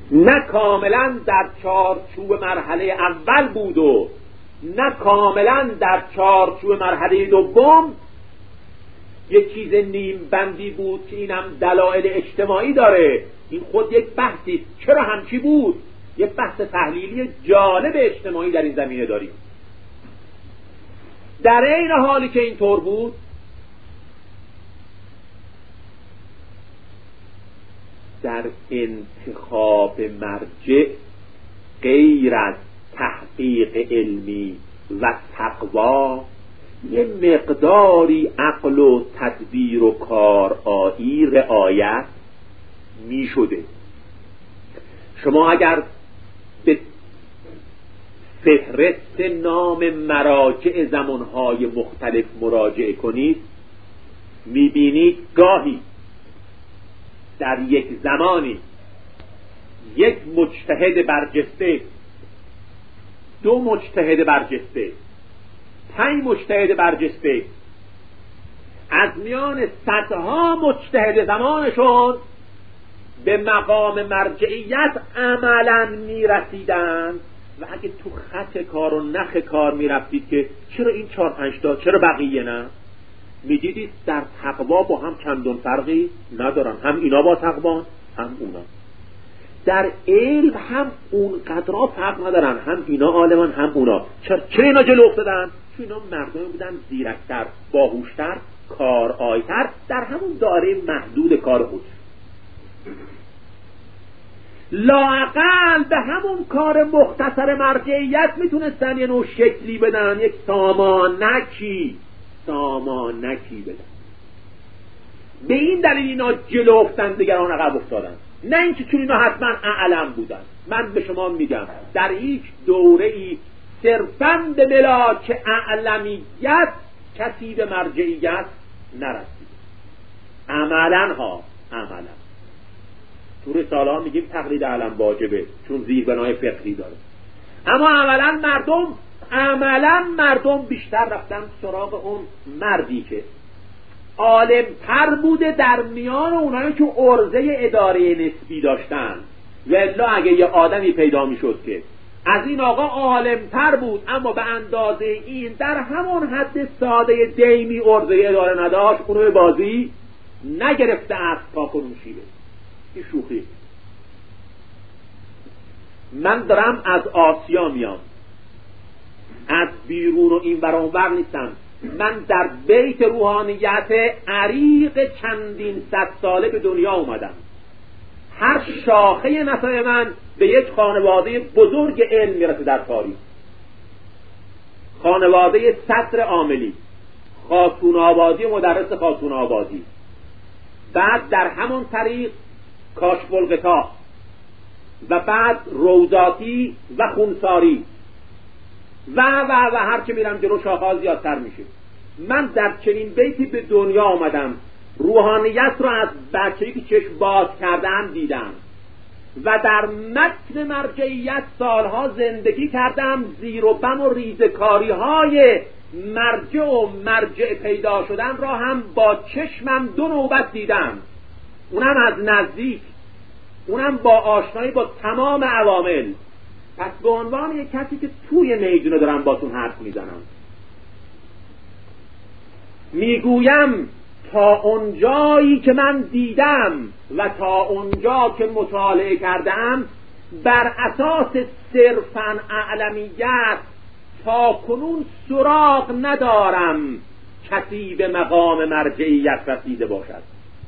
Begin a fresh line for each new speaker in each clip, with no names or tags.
نه کاملا در چارچوب مرحله اول بود و نه کاملا در چارچوب مرحله دوم، یک چیز نیم بندی بود که اینم دلایل اجتماعی داره. این خود یک بحثی، چرا همچی بود؟ یک بحث تحلیلی جالب اجتماعی در این زمینه داریم. در این حالی که اینطور بود، در انتخاب مرجع غیر از تحقیق علمی و تقوا یه مقداری عقل و تدبیر و کارآیی رعایت می شده. شما اگر به فهرست نام مراجع زمانهای مختلف مراجعه کنید، می بینید گاهی در یک زمانی یک مجتهد برجسته، دو مجتهد برجسته، 5 مجتهد برجسته از میان صدها مجتهد زمانشون به مقام مرجعیت عملا میرسیدند. و اگه تو خط کار و نخ کار میرفتید که چرا این 4-5 تا، چرا بقیه نه، میدیدید در تقوا با هم چندان فرقی ندارن، هم اینا با تقوا هم اونا. در علم هم اونقدرها فرق ندارن، هم اینا عالمان هم اونا. چرا اینا جلو افتادن؟ چون اینا مردمی بودن زیرکتر، باهوشتر، کارآیتر در همون دایره محدود کار خود. لااقل به همون کار مختصر مرجعیت میتونستن یه نوع شکلی بدن، یک سامانکی بدن. به این دلیل اینا جلو افتادن، دیگران عقب افتادن. نه اینکه چون اینا حتما اعلم بودن. من به شما میگم در هیچ دوره‌ای صرفاً به ملاک اعلمیت کسی به مرجعیت نرسید. عملاً تو رساله ها میگیم تقلید علم واجبه چون زیربنای فقهی داره، اما عملاً مردم بیشتر رفتن سراغ اون مردی که عالم تر بوده در میان اونایی که عرضه اداره نسبی داشتن. والا اگه یه آدمی پیدا میشد که از این آقا عالم تر بود اما به اندازه این در همون حد ساده دیمی عرضه اداره نداشت، اونو به بازی نگرفته است تا کنون شیبه. این شوخی. من دارم از آسیا میام، از بیرون و این ور اونور نیستم. من در بیت روحانیت عریق چندین صد ساله به دنیا اومدم. هر شاخه نسب من به یک خانواده بزرگ علم میرسه در تاریخ. خانواده صدر عاملی، خاتون آبادی و مدرس خاتون آبادی، بعد در همون طریق کاشف الغطا و بعد روضاتی و خونساری و هر که میرم جلو شاخه‌ها زیادتر میشه. من در چنین بیتی به دنیا آمدم، روحانیت رو از بچه‌ای که چشم باز کردم دیدم و در متن مرجعیت سالها زندگی کردم. زیر و بم و ریزکاری های مرجع پیدا شدن را هم با چشمم 2 نوبت دیدم، اونم از نزدیک، اونم با آشنایی با تمام عوامل. پس به عنوان یک کسی که توی میدونه دارم باتون حرف میزنم، میگویم تا اونجایی که من دیدم و تا اونجا که مطالعه کردم، بر اساس صرفاً اعلمیت تا کنون سراغ ندارم کسی به مقام مرجعیت رسیده باشد.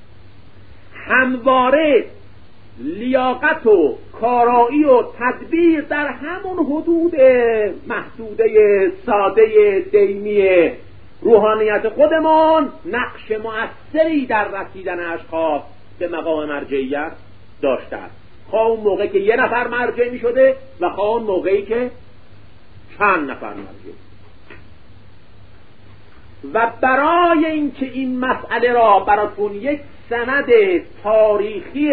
همواره لیاقت و کارایی و تدبیر در همون حدود محدوده ساده دیمی روحانیت خودمون نقش مؤثری در رسیدن اشخاص به مقام مرجعیت داشته است، خواه اون موقعی که 1 نفر مرجع می شده و خواه اون موقعی که چند نفر مرجع. و برای اینکه این مسئله را براتون یک سند تاریخی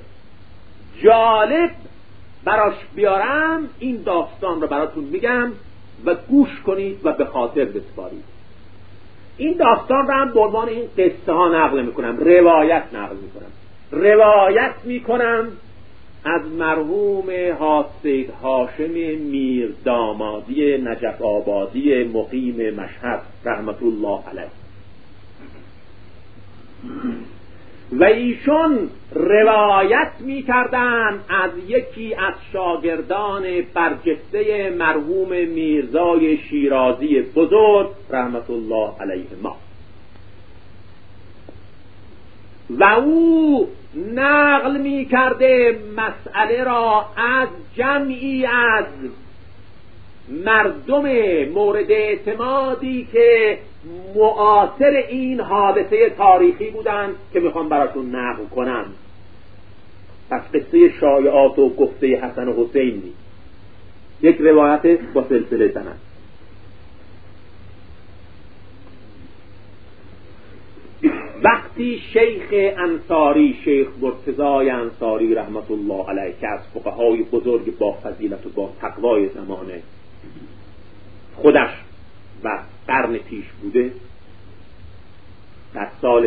جالب براش بیارم، این داستان رو براتون میگم و گوش کنید و به خاطر بسپارید. این داستان رو هم به عنوان این قصه ها نقل میکنم، روایت نقل میکنم. روایت میکنم از مرحوم حاسد هاشم میر دامادی نجف آبادی مقیم مشهد رحمت الله علیه و ایشون روایت می کردن از یکی از شاگردان برجسته مرحوم میرزای شیرازی بزرگ رحمت الله علیه ما و او نقل می کرده مسئله را از جمعی از مردم مورد اعتمادی که معاصر این حادثه تاریخی بودند که میخوام براتون نقل کنم. پس قصه شایعات و گفته حسن و حسین نیست، یک روایت با سلسله سند. وقتی شیخ انصاری، شیخ مرتضای انصاری رحمت الله علیه که از فقهای بزرگ با فضیلت و با تقوای زمانه خودش و قرن پیش بوده، در سال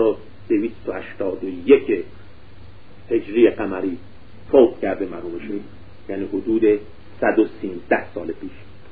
1281 هجری قمری فوت کرده مرحوم شیخ، یعنی حدود 113 سال پیش.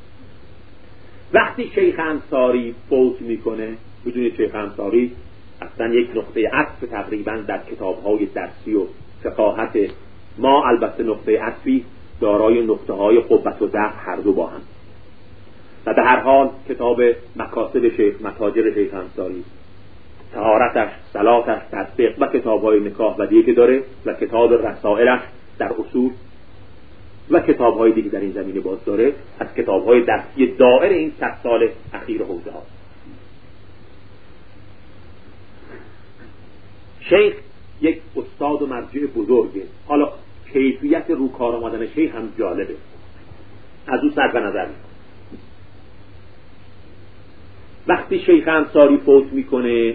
وقتی شیخ انصاری فوت میکنه، بدون شیخ انصاری اصلا یک نقطه عطف تقریبا در کتاب‌های درسی و فقاهت ما، البته نقطه عطفی دارای نقطه‌های قوت و ضعف هر دو با هم، و به هر حال کتاب مکاسب شیخ، متاجر شیخ انصاری، طهارتش، صلاتش، تصدیق و کتاب‌های نکاح و دیگه که داره و کتاب رسائلش در اصول و کتاب‌های دیگه در این زمینه باز داره، از کتاب‌های درسی دائر این 100 سال اخیر حوزه ها. شیخ یک استاد و مرجع بزرگه. حالا کیفیت روکار آمدن شیخ هم جالبه، از او صرف نظر می‌کنه. وقتی شیخ انصاری فوت میکنه،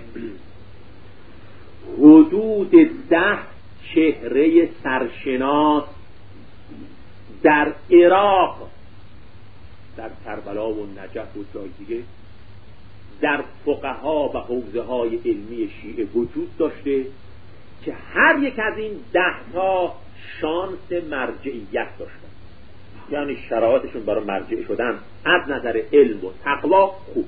حدود 10 چهره سرشناس در عراق، در کربلا و نجف و جای دیگه، در فقها و حوزه های علمی شیعه وجود داشته که هر یک از این 10 تا شانس مرجعیت داشتن، یعنی شرایطشون برای مرجع شدن از نظر علم و تقوا خوب.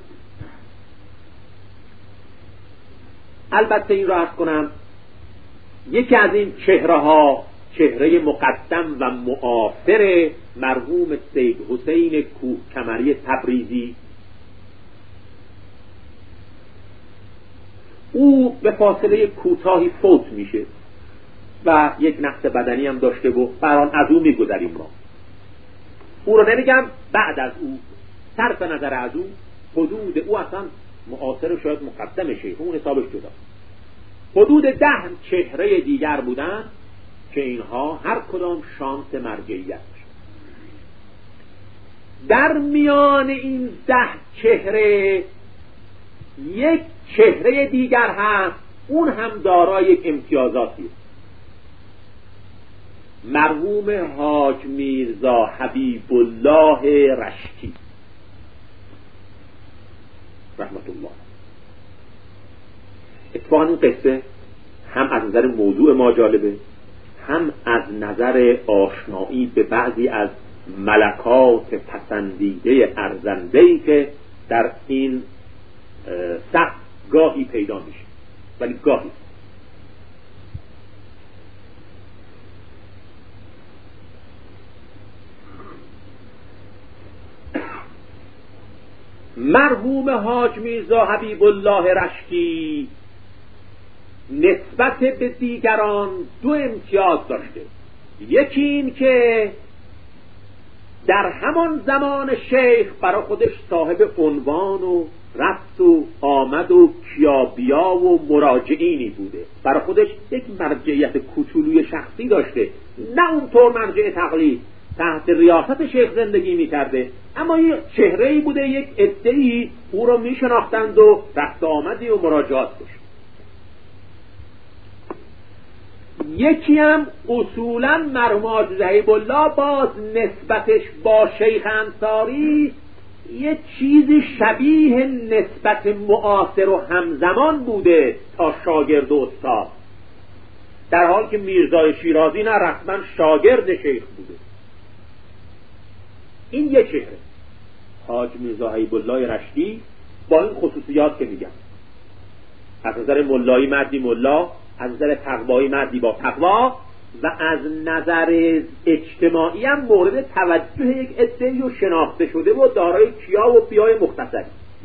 البته این را عرض کنم، یکی از این چهره‌ها چهره مقدم و معاصر مرحوم سید حسین کوهکمری تبریزی، او به فاصله کوتاهی فوت میشه و یک نقص بدنی هم داشته و بران از او میگذریم. ما او رو نمیگم، بعد از او صرف نظر از او حدود او اصلا معاصر و شاید مقدم شیخ، اون حسابش جدا، حدود 10 چهره دیگر بودن که اینها هر کدام شانس مرجعیت داشت. در میان این 10 چهره یک چهره دیگر هست، اون هم دارای یک امتیازاتی، مرحوم حاج میرزا حبیب الله رشتی رحمت الله. اتفاقا این قصه هم از نظر موضوع ما جالبه، هم از نظر آشنایی به بعضی از ملکات پسندیده ارزنده‌ای که در این سخت گاهی پیدا میشه، ولی گاهی. مرحوم حاج میرزا حبیب الله رشتی نسبت به دیگران 2 امتیاز داشته. یکی این که در همان زمان شیخ برای خودش صاحب عنوان و رفت و آمد و کیابیا و مراجعینی بوده، برای خودش یک مرجعیت کوچولوی شخصی داشته، نه اونطور مرجع تقلید، تحت ریاست شیخ زندگی میکرده، اما یک چهره‌ای بوده، یک عده‌ای او را میشناختند و رفت آمدی و مراجعات داشت. یکی هم اصولا مرحوم حاج حبیب الله باز نسبتش با شیخ انصاری یه چیزی شبیه نسبت معاصر و همزمان بوده تا شاگرد و استاد. در حالی که میرزای شیرازی نه رسما شاگرد شیخ بوده. این یک چهره، حاج میرزا حبیب الله رشتی با این خصوصیات که میگم، از نظر ملایی مردی ملا، از نظر تقوایی مردی با تقوا، و از نظر اجتماعی هم مورد توجه یک عده‌ای و شناخته شده و دارای کیا و بیای مختصری.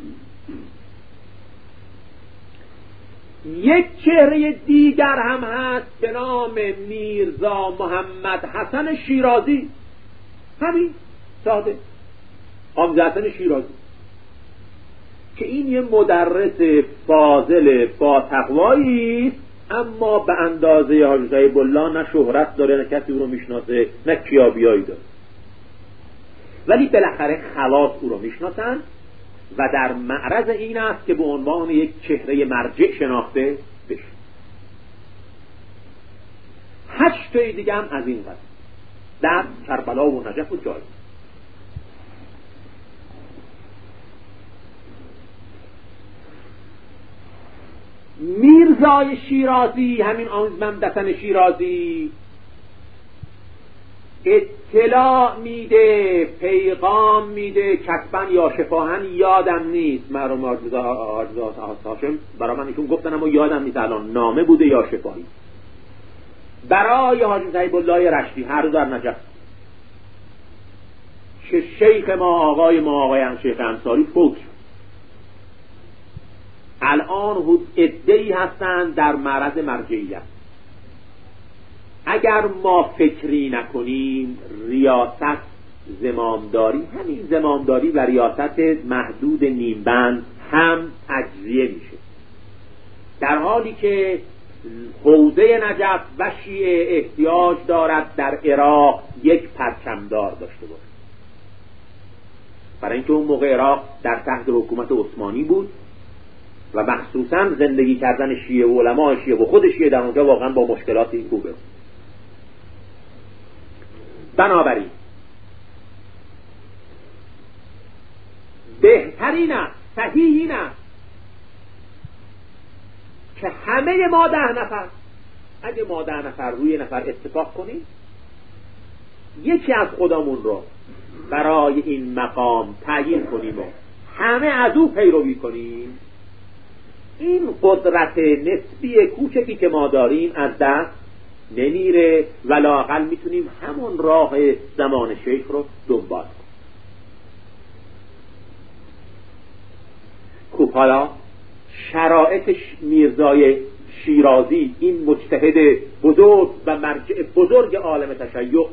یک چهره دیگر هم هست به نام میرزا محمد حسن شیرازی، همین ساده حامد حسن شیرازی، که این یه مدرس فاضل با تقوایی است، اما به اندازه حاج طیب الله نه شهرت داره، نه کسی او رو میشناسه، نه کیابیایی داره، ولی بالاخره خلاص او رو میشناسن و در معرض این است که به عنوان یک چهره مرجع شناخته بشه. 8 تای دیگه هم از این قضیه در کربلا و نجف و جای. میرزای شیرازی، همین محمد حسن شیرازی، اطلاع میده، پیغام میده، کتبا یا شفاهن یادم نیست، مرحوم آرزوات هاشم برای من ایشون گفتن اما یادم نیست الان نامه بوده یا شفاهی، برای حاج طیب الله رشتی هر دو در نجف، که شیخ ما آقای هم شیخ انصاری فوت شد. الان عده‌ای هستند در معرض مرجعیت. اگر ما فکری نکنیم ریاست، زمامداری، همین زمامداری و ریاست محدود نیمبند هم تجزیه میشه، در حالی که حوزه نجف و شیعه احتیاج دارد در عراق یک پرچمدار داشته باشه، برای اینکه اون موقع عراق در تحت حکومت عثمانی بود و مخصوصا زندگی کردن شیعه و علماء شیعه و خود شیعه در اونجا واقعا با مشکلاتی روبرو. بنابراین بهترین است، صحیح این است که همه ما 10 نفر، اگه ما 10 نفر روی نفر اتفاق کنیم، یکی از خودمون رو برای این مقام تعیین کنیم و همه از او پیروی کنیم، این قدرت نسبی کوچکی که ما داریم از دست نمیره و لااقل میتونیم همون راه زمان شیخ رو دنبال کنیم. خب حالا شرایط میرزای شیرازی، این مجتهد بزرگ و مرجع بزرگ عالم تشیع،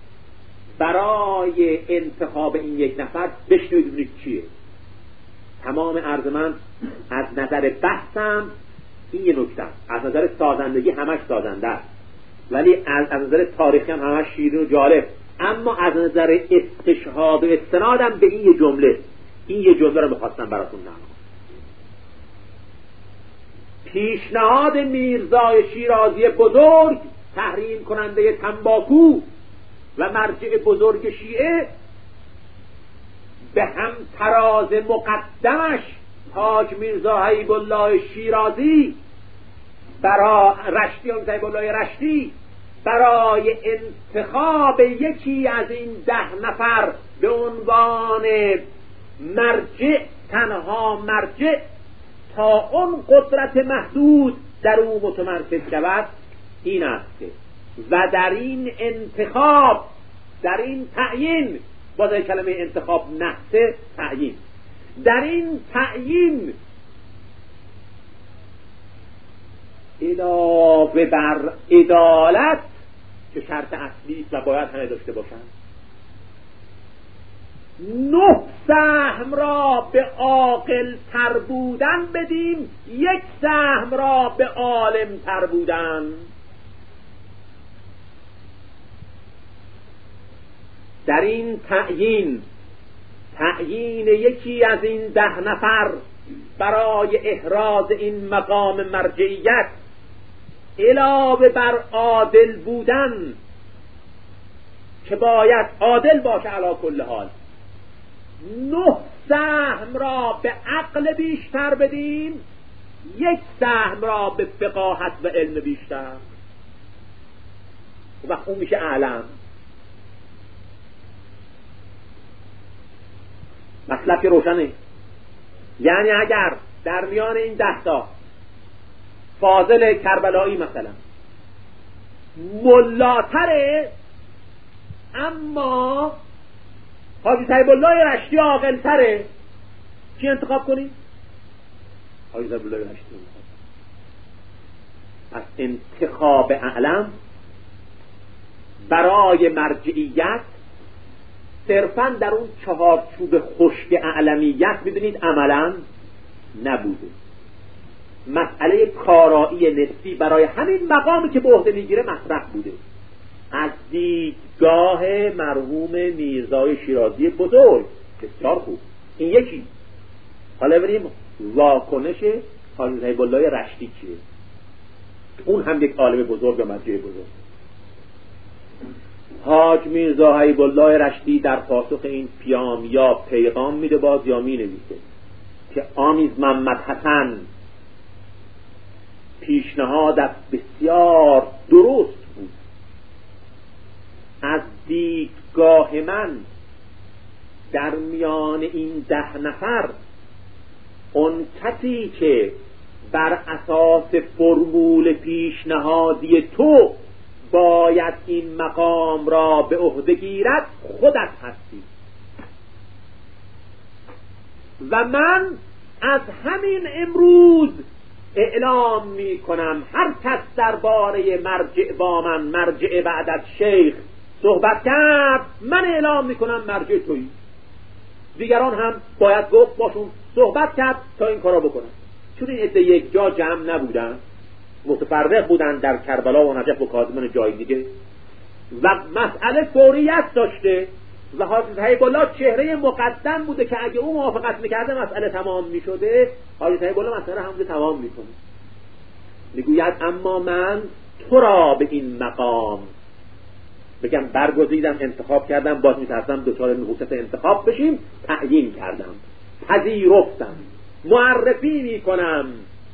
برای انتخاب این یک نفر بشنوید چیه. تمام عرض من از نظر بحثم این یه نکته، از نظر سازندگی همش سازنده است، ولی از نظر تاریخی هم همش شیرین و جالب، اما از نظر استشهاد و استنادم به این یه جمله رو بخواستم براتون نقل کنم. پیشنهاد میرزای شیرازی بزرگ، تحریم کننده تنباکو و مرجع بزرگ شیعه، به هم تراز مقدمش حاج میرزا حبیب الله شیرازی برای رشتی برای انتخاب یکی از این 10 نفر به عنوان مرجع، تنها مرجع تا اون قدرت محدود در او متمرکز شود، این است و در این انتخاب، در این تعیین، باز کلمه انتخاب نحسه تعیین، در این تعیین علاوه بر عدالت که شرط اصلی و باید همه داشته باشند، 9 سهم را به عاقل تر بودن بدیم، 1 سهم را به عالم تر بودن. در این تعیین یکی از این 10 نفر برای احراز این مقام مرجعیت، علاوه بر عادل بودن که باید عادل باشه علی کل حال، 9 سهم را به عقل بیشتر بدیم، 1 سهم را به فقاهت و علم بیشتر. و اون میشه اعلم. مطلب که روشنه. یعنی اگر در میان این 10 تا فاضل کربلایی مثلا ملاتره، اما حاجی طیب الله رشتی عاقل‌تره، کی انتخاب کنی؟ حاجی طیب الله رشتی. از انتخاب اعلم برای مرجعیت صرفاً در اون چهارچوب خشک اعلمیت میدونید عملاً نبوده. مسئله کارایی نسبی برای همین مقامی که به عهده میگیره مطرح بوده. از دیدگاه مرحوم میرزای شیرازی بزرگ بسیار خوب. این یکی. حالا بریم واکنش حاجی طیب الله رشتی چیه؟ اون هم یک عالم بزرگ و مرجع بزرگ. حاج میرزا حبیب الله رشتی در پاسخ این پیام یا پیغام میده باز یا مینویسه که آمیز محمد حسن پیشنهادت بسیار درست بود. از دیدگاه من در میان این 10 نفر اون کسی که بر اساس فرمول پیشنهادی تو باید این مقام را به عهده گیرد خودت هستی و من از همین امروز اعلام می کنم هر کس درباره مرجع با من، مرجع بعد از شیخ صحبت کرد، من اعلام می کنم مرجع تویی. دیگران هم باید گفت باشون صحبت کرد تا این کارا بکنن. چون این عده یک جا جمع نبودن، متفرق بودن در کربلا و نجف و کاظمن جای دیگه و مسئله فوریت داشته و حاجی طیب الله چهره مقدم بوده که اگه او موافقت میکرده مسئله تمام میشده. حاجی طیب الله مسئله همونجا تمام میکنه، میگوید اما من تو را به این مقام بگم برگزیدم، انتخاب کردم، باز میترسم دچار نحوست انتخاب بشیم، تعیین کردم، پذیرفتم، معرفی میکنم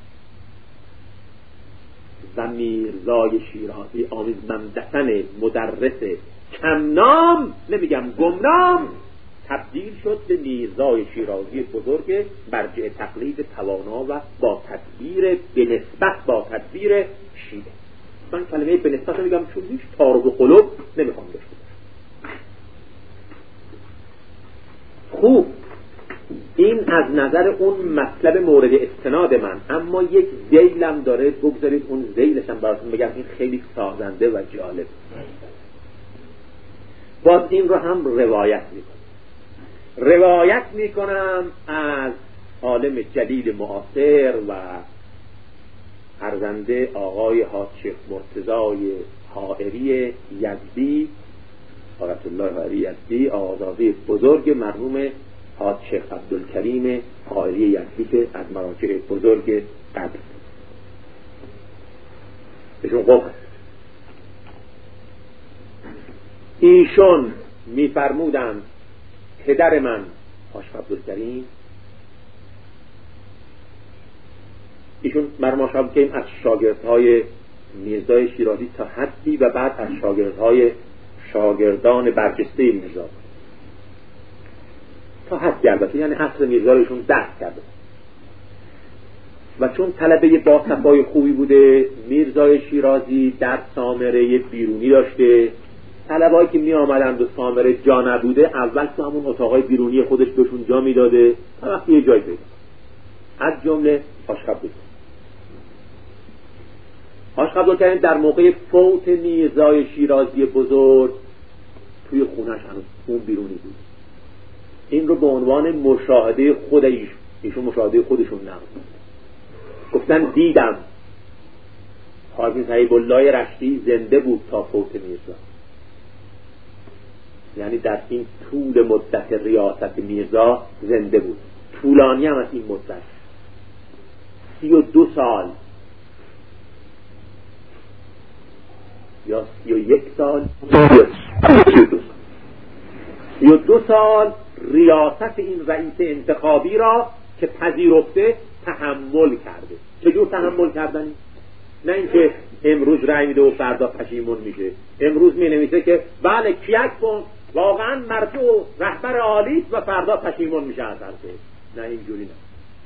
و میرزای شیرازی آمیز ممدسن مدرس کم نام، نمیگم گمنام، تبدیل شد به میرزای شیرازی بزرگ مرجع تقلید توانا و با تدبیر به نسبت با تدبیر شیعه. من کلمه به نسبت میگم چون هیچ تعارض و قلوب نمیخوام داشته باشم. خوب، این از نظر اون مطلب مورد استناد من، اما یک ذیلم داره، بگذارید اون ذیلشم براتون بگم، این خیلی سازنده و جالب. باز این رو هم روایت میکنم از عالم جلیل معاصر و ارزنده آقای حاج شیخ مرتضای حائری یزدی، حضرت الله حائری یزدی، آزادی بزرگ مرحوم حاج شیخ عبدالکریم حائری یزدی که از مراجع بزرگ قبل بهشون قوم. ایشون میفرمودند پدر من حاج عبدالکریم، ایشون مرحوم حاج عبدالکریم از شاگردهای میرزای شیرازی تا حدی و بعد از شاگردان برجسته میرزا تا حد البته، یعنی اصل میرزا رو ایشون درک کرده و چون طلبه با صفای خوبی بوده، میرزای شیرازی در سامره بیرونی داشته. طلبه‌ای که می آمدند و سامره جا نبوده، اول تو همون اتاقای بیرونی خودش بهشون جا میداده تا وقتی یه جای پیدا، از جمله حاج عبدالکریم در موقع فوت میرزای شیرازی بزرگ توی خونش هنوز اون بیرونی بود. این رو به عنوان مشاهده خود ایشون مشاهده خودشون نقل گفتن دیدم حاجی طیب الله رشتی زنده بود تا فوت میرزا، یعنی در این طول مدت ریاست میرزا زنده بود. طولانی هم از این مدت 32 سال یا 31 سال 32 سال ریاست این رئیس انتخابی را که پذیرفته تحمل کرده. چجور تحمل کردنی؟ نه اینکه امروز رأی میده و فردا پشیمون میشه. امروز مینویسه که بله کیک کن واقعا مرجع و رهبر عالی و فردا پشیمون میشه از حرفش. نه اینجوری نه.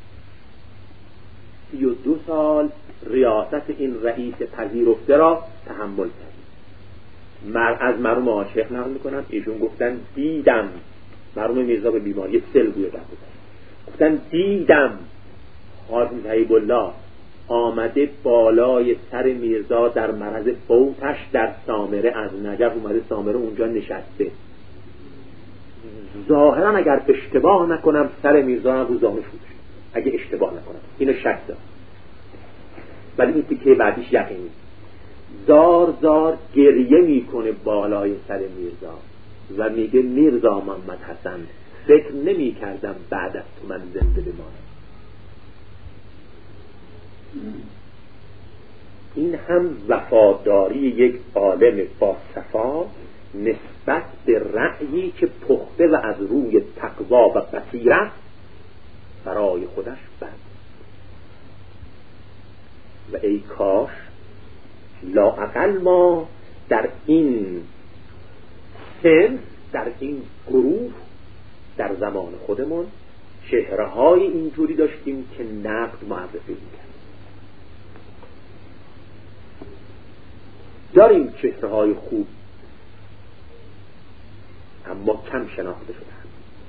32 سال ریاست این رئیس پذیرفته را تحمل کرد. از مرحوم عاشق نقل میکنم، ایشون گفتن دیدم، مرحوم میرزا به بیماری سل بوده گفتن دیدم حاجی طیب الله آمده بالای سر میرزا در مرض فوتش در سامره، از نجف اومده سامره اونجا نشسته. ظاهرا اگر اشتباه نکنم سر میرزا هم روزانه شده، اگه اشتباه نکنم اینو شک دارم، ولی این تیکه بعدیش یقینی. زار زار گریه میکنه بالای سر میرزا و میگه میرزا محمد حسن فکر نمی کردم بعد از تو من زنده بمانم. این هم وفاداری یک عالم باصفا نسبت به رأیی که پخته و از روی تقوا و بصیرت برای خودش بند. و ای کاش لااقل ما در این سن، در این گروه، در زمان خودمون چهره‌های اینجوری داشتیم که نقد معرفی می‌کرد. داریم چهره‌های خوب، اما کم شناخته شدن.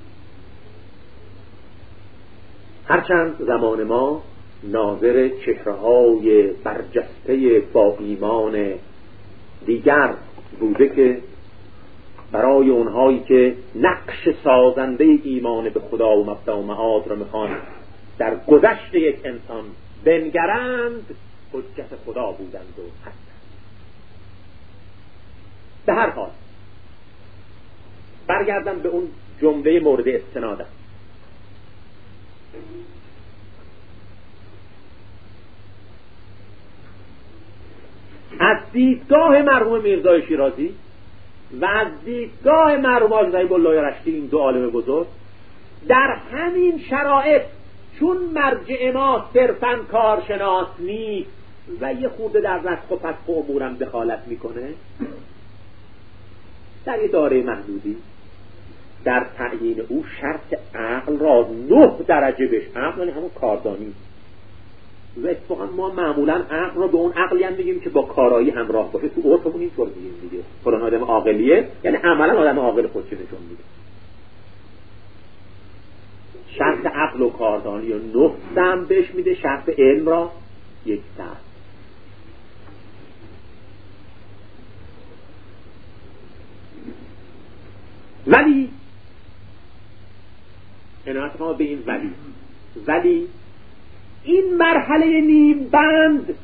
هرچند زمان ما ناظر چهره‌های برجسته با ایمان دیگر بوده که برای اونهایی که نقش سازنده ایمان به خدا و مبدأ و معاد را میخوان در گذشت یک انسان بنگرند، حجت خدا بودند و هستند. به هر حال برگردم به اون جمله مورد استنادم. از دیدگاه مرحوم میرزای شیرازی و از دیدگاه مرحوم حاجی طیب الله رشتی، این دو عالم بزرگ، در همین شرایط چون مرجع ما صرفاً کارشناس نیست و یه خورده در رسخ و پسخ امورم دخالت میکنه، در یه داره محدودی در تعیین او شرط عقل را 9 درجه بهش، عقل یعنی همون کاردانی، و اتفاقا ما معمولا عقل را به اون عقلی هم میگیم که با کارایی همراه باشه. تو عرفمون اینطور میگیم دیگه، فلان آدم عاقلیه یعنی عملا آدم عاقل خودش نشون میده. شرط عقل و کاردانی رو 9 دم بهش میده، شرط علم را 1 دم. ولی عنایت ما به این ولی این مرحله نیم بند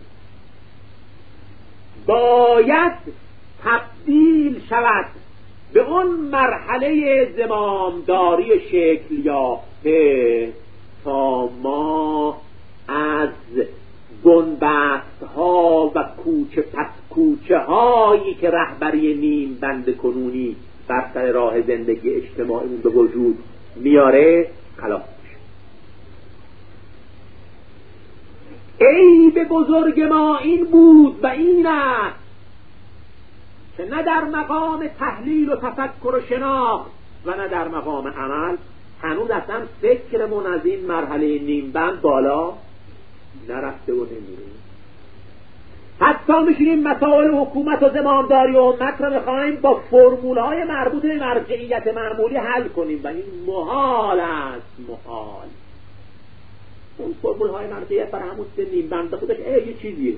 باید تبدیل شود به اون مرحله زمامداری شکل یافته تا ما از بنبست ها و کوچه پس کوچه هایی که رهبری نیم بند کنونی بر سر راه زندگی اجتماعی به وجود میاره خلاص میشه. عیب بزرگ ما این بود و این است که نه در مقام تحلیل و تفکر و شناخت و نه در مقام عمل هنوز اصلا فکرمون از این مرحله نیم بند بالا نرفته و نمیره. حتی میشینیم مسائل حکومت و زمامداری و امت رو میخوایم با فرمولهای مربوط به مرجعیت معمولی حل کنیم و این محال است. محال. اون فرمولهای مرجعیت برای همون نیم بند خودش یه چیزیه،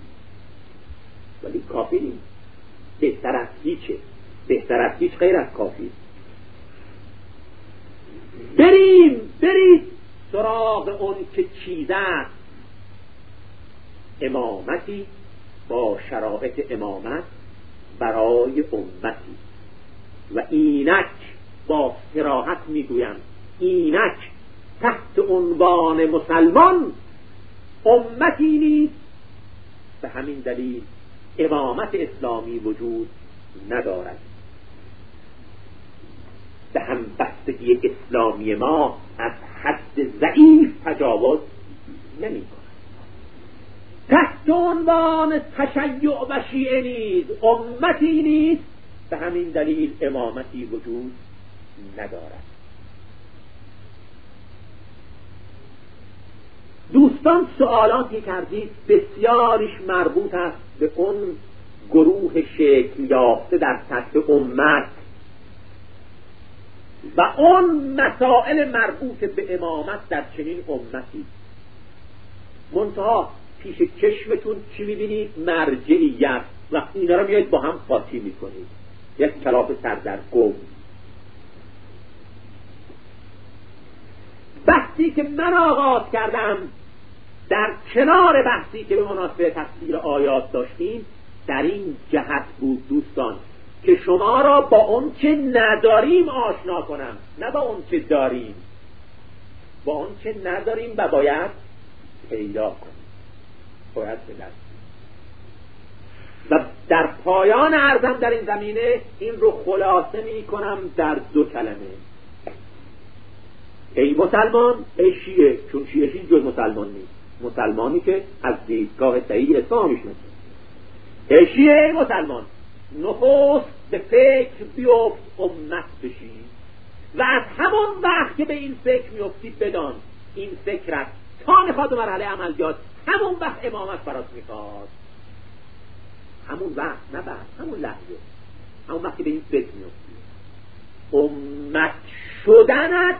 ولی کافی نیست. بهتر از هیچه، بهتر از هیچ غیر از کافی. برید سراغ اون که چیز است. امامتی با شرایط امامت برای امتی، و اینک با صراحت میگویم اینک تحت عنوان مسلمان امتی نیست. به همین دلیل امامت اسلامی وجود ندارد. به هم بستگی اسلامی ما از حد ضعیف تجاوز نمی کند. تحت عنوان تشیع و شیعه نیز امتی نیست، به همین دلیل امامتی وجود ندارد. دوستان سوالاتی کردید بسیاریش مربوط است به اون گروه شکل یافته در سطح امت و اون مسائل مربوط به امامت در چنین امتی. منتها پیش چشمتون چی میبینید؟ مرجعیت. و اینا رو میاد با هم قاطی میکنید، یک کلاف سردرگم. بحثی که من آغاز کردم در کنار بحثی که به مناسبت تفسیر آیات داشتیم در این جهت بود دوستان که شما را با اون چه نداریم آشنا کنم، نه با اون چه داریم. با اون چه نداریم و باید پیدا کنیم، باید به دست. و در پایان عرضم در این زمینه این رو خلاصه می کنم در 2 کلمه. ای مسلمان، ای شیعه، چون شیعه جز مسلمان نیست، مسلمانی که از دیدگاه صحیح اسلامیش نیست. ای شیعه، ای مسلمان، نخست به فکر بیفت امت بشید و از همون وقت که به این فکر میفتید بدان این فکرت تا نخواد مرحله عملیات همون وقت امامت برات میخواد. همون وقت، نه بعد، همون لحظه، همون وقت که به این فکر میفتید امت شدنت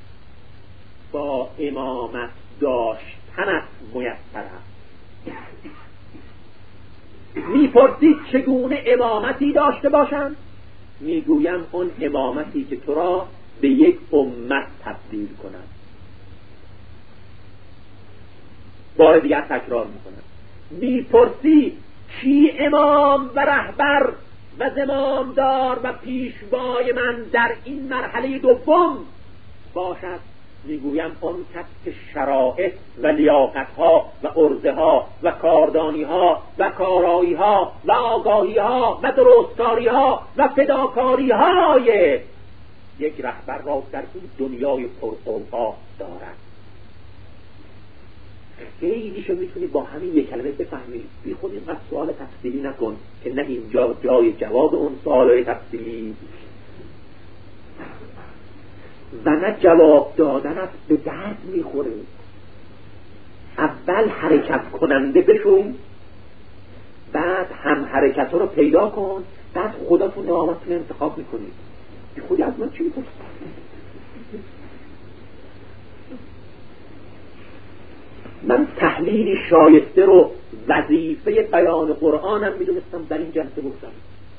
با امامت داشتنت میسر است. میپرسید چگونه امامتی داشته باشم؟ میگویم اون امامتی که تو را به یک امت تبدیل کند. بار دیگر تکرار میکنم. میپرسید کی امام و رهبر و زمامدار و پیشوای من در این مرحله دوم باشد؟ میگویم اون کس که شرائط و لیاقتها و عرضها و کاردانیها و کاراییها و آگاهیها و درستکاریها و فداکاریهای یک رهبر را در این دنیای پرعرضا دارد. خیلیشو میتونی با همین یک کلمه بفهمی. بی خود اینقدر سوال تفصیلی نکن که نه اینجا جای جواب اون سوالای تفصیلی و نه جواب دادنت به درد میخوره. اول حرکت کننده بشون، بعد هم حرکت ها رو پیدا کن، بعد خودتون نامتون انتخاب میکنید. بی خودی از من چی میکنید؟ من تحلیلی شایسته رو وظیفه بیان قرآنم میدونستم در این جلسه گفتم.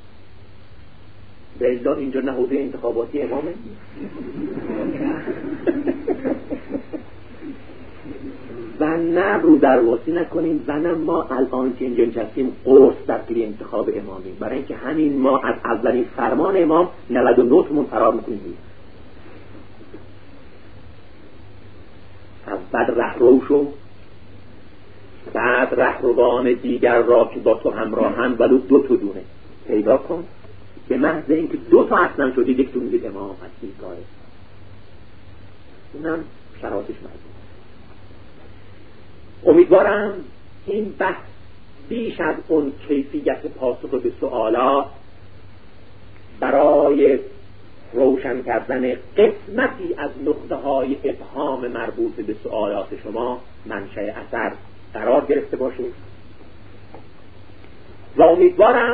بلدان اینجا نه حوزه انتخاباتی امامه و نه رو درواسی نکنیم و نه ما الان که اینجا نشستیم قرص در پی انتخاب امامیم، برای اینکه همین ما از اولین فرمان امام 99 تمون فرار میکنیم. اول رهرو شو، بعد رهروان دیگر را که با تو همراهند ولو 2 تا دونه پیدا کن. به محض اینکه 2 تا اصلا شدید یک تو میگید امام هستی کاره. اونم شرایطش مردم. امیدوارم این بحث بیش از اون کیفیت پاسخ به سوالات برای روشن کردن قسمتی از نقطه های ابهام مربوط به سوالات شما منشأ اثر قرار گرفته باشه و امیدوارم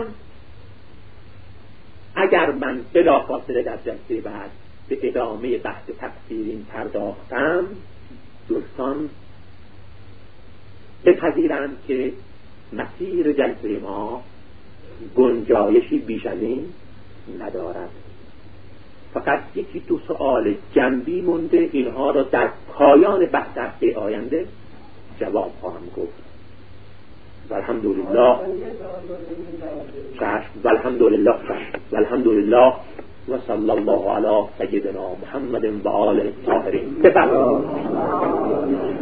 اگر من بلافاصله در جلسه بعد به ادامه بحث تفسیرین پرداختم دوستان بپذیرند که مسیر جلسه ما گنجایشی بیش از این ندارد. فقط 1-2 سوال جنبی مونده، اینها را در پایان بحث هفته آینده جواب خواهم گفت. والحمدلله والحمدلله و صلی الله علی سیدنا محمد و آله الطاهرین. بفرمایید.